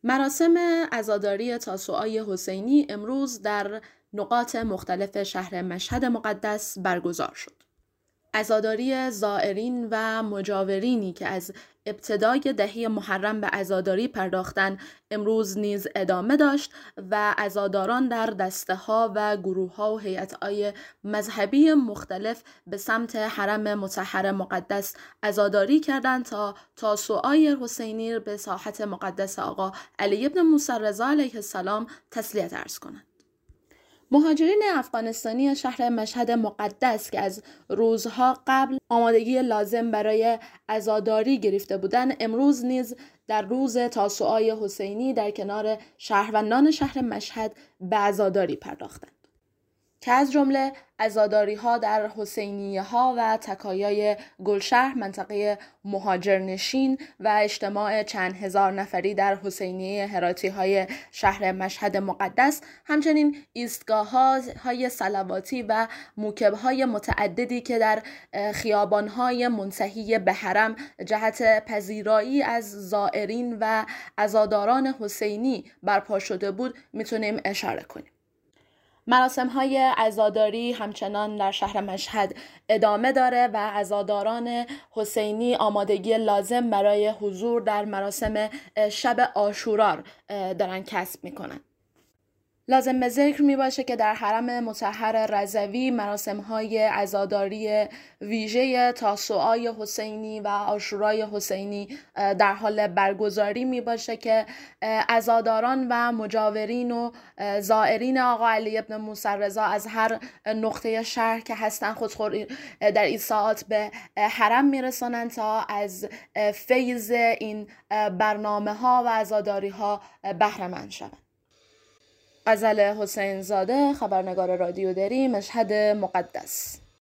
مراسم عزاداری تاسوعای حسینی امروز در نقاط مختلف شهر مشهد مقدس برگزار شد. عزاداری زائرین و مجاورینی که از ابتدای دهه محرم به عزاداری پرداختن امروز نیز ادامه داشت و عزاداران در دسته‌ها و گروه‌ها و هیئت‌های مذهبی مختلف به سمت حرم مطهر مقدس عزاداری کردند تا تاسوعای حسینی به ساحت مقدس آقا علی بن موسی رضا علیه السلام تسلیت عرض کنند. مهاجرین افغانستانی شهر مشهد مقدس که از روزها قبل آمادگی لازم برای عزاداری گرفته بودند، امروز نیز در روز تاسوعای حسینی در کنار شهروندان شهر مشهد به عزاداری پرداختند که از جمله عزاداری‌ها در حسینیه‌ها و تکایای گلشهر منطقه مهاجرنشین و اجتماع چند هزار نفری در حسینیه هراتی‌های شهر مشهد مقدس، همچنین ایستگاه‌های صلواتی و موکب‌های متعددی که در خیابان‌های منتهی به حرم جهت پذیرایی از زائرین و عزاداران حسینی برپا شده بود میتونیم اشاره کنیم. مراسم‌های عزاداری همچنان در شهر مشهد ادامه داره و عزاداران حسینی آمادگی لازم برای حضور در مراسم شب عاشورا دارن کسب میکنن. لازم به ذکر می باشه که در حرم مطهر رضوی مراسم‌های عزاداری ویژه تاسوعای حسینی و عاشورای حسینی در حال برگزاری می باشه که عزاداران و مجاورین و زائرین آقا علی بن موسی رضا از هر نقطه شهر که هستن خودخوری در این ساعات به حرم میرسونن تا از فیض این برنامه‌ها و عزاداری‌ها بهره مند شوند. غزل حسین زاده، خبرنگار رادیو دری، مشهد مقدس.